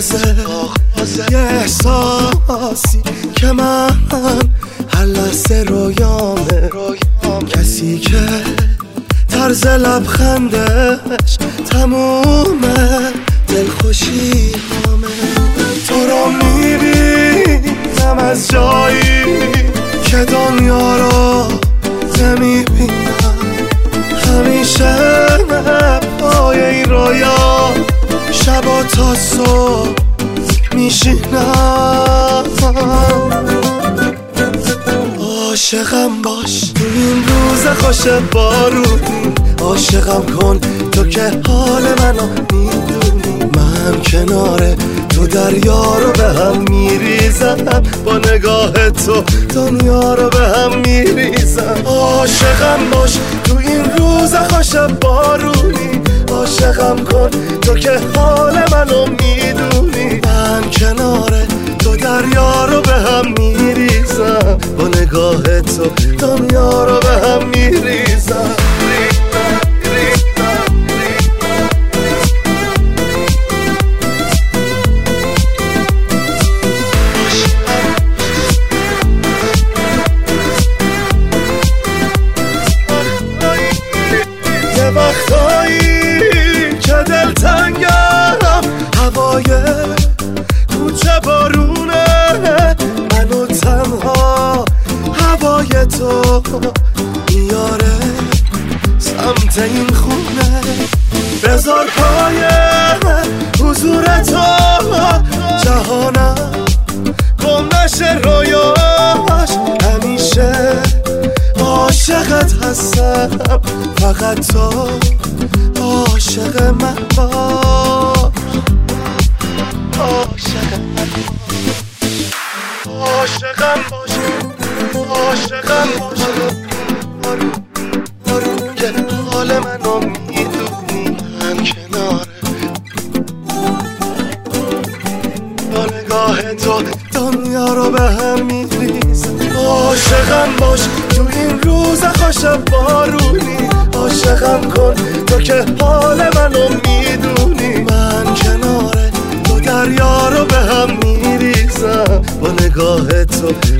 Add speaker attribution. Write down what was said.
Speaker 1: یه احساسی که من هر لحظه رویامه، کسی که طرز لبخندش تمومه دلخوشی همه. تو رو میبینم از جایی که دنیا رو نمیبینم، همیشه پای این رویا شبا تا صبح میشینم. عاشقم باش تو این روز خوش بارونی، عاشقم کن تو که حال منو میدونی. من کنار تو دریا رو به هم میریزم، با نگاه تو دنیا رو به هم میریزم. عاشقم باش تو این روز خوش بارونی، عاشقم کن تو که حال منو میدونی. من کنار تو دریا رو به هم میریزم، با نگاه تو دنیا رو به هم میریزم. یه وقتایی که دلتنگم، هوای کوچه بارونه، منو تنها هوای تو میاره سمت این خونه. بذار پای حضور تو جهانم گم نشه رویاش، همیشه عاشقت هستم، فقط تو عاشق من باش. عاشقم باش، عاشقم باش، آروم که حال منو میدونی. من کناره با نگاه تو دنیا رو به هم میریزم. عاشقم باش تو این روز خوش بارونی، عاشقم کن تو که حال منو میدونی. من کناره تو دریا رو به هم میریزم، با نگاه تو